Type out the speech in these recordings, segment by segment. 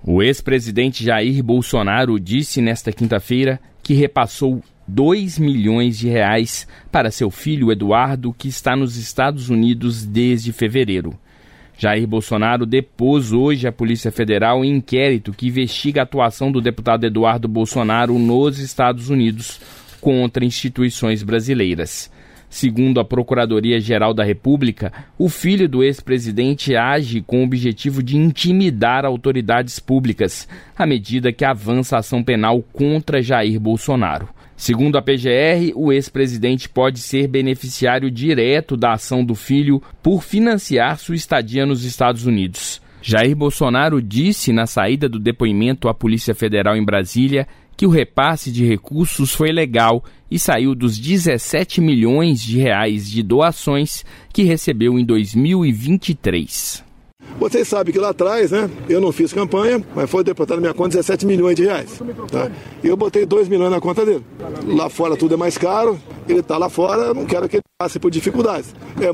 O ex-presidente Jair Bolsonaro disse nesta quinta-feira que repassou 2 milhões de reais para seu filho Eduardo, que está nos Estados Unidos desde fevereiro. Jair Bolsonaro depôs hoje à Polícia Federal em inquérito que investiga a atuação do deputado Eduardo Bolsonaro nos Estados Unidos contra instituições brasileiras. Segundo a Procuradoria-Geral da República, o filho do ex-presidente age com o objetivo de intimidar autoridades públicas, à medida que avança a ação penal contra Jair Bolsonaro. Segundo a PGR, o ex-presidente pode ser beneficiário direto da ação do filho por financiar sua estadia nos Estados Unidos. Jair Bolsonaro disse na saída do depoimento à Polícia Federal em Brasília que o repasse de recursos foi legal e saiu dos 17 milhões de reais de doações que recebeu em 2023. Vocês sabem que lá atrás, eu não fiz campanha, mas foi depositado na minha conta 17 milhões de reais. Tá? E eu botei 2 milhões na conta dele. Lá fora tudo é mais caro, ele está lá fora, eu não quero que ele passe por dificuldades.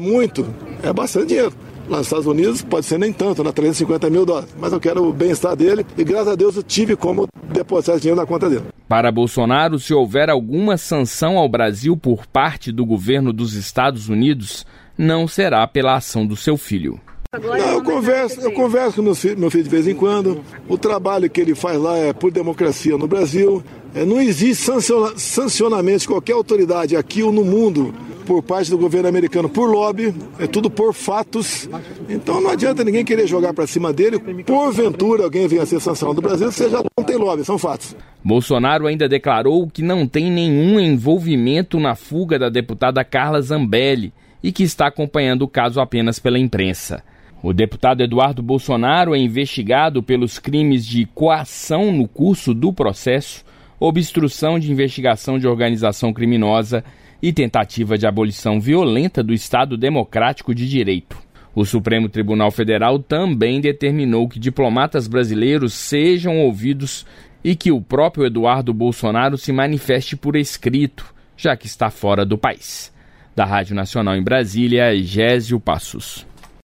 É bastante dinheiro. Lá nos Estados Unidos pode ser nem tanto, 350 mil dólares, mas eu quero o bem-estar dele e graças a Deus eu tive como depositar esse dinheiro na conta dele. Para Bolsonaro, se houver alguma sanção ao Brasil por parte do governo dos Estados Unidos, não será pela ação do seu filho. Não, eu converso com meu filho de vez em quando. O trabalho que ele faz lá é por democracia no Brasil. Não existe sancionamento de qualquer autoridade aqui ou no mundo por parte do governo americano por lobby, é tudo por fatos. Então não adianta ninguém querer jogar para cima dele. Porventura alguém venha a ser sancionado do Brasil, você já não tem lobby, são fatos. Bolsonaro ainda declarou que não tem nenhum envolvimento na fuga da deputada Carla Zambelli e que está acompanhando o caso apenas pela imprensa. O deputado Eduardo Bolsonaro é investigado pelos crimes de coação no curso do processo, obstrução de investigação de organização criminosa e tentativa de abolição violenta do Estado Democrático de Direito. O Supremo Tribunal Federal também determinou que diplomatas brasileiros sejam ouvidos e que o próprio Eduardo Bolsonaro se manifeste por escrito, já que está fora do país. Da Rádio Nacional em Brasília, Gésio Passos.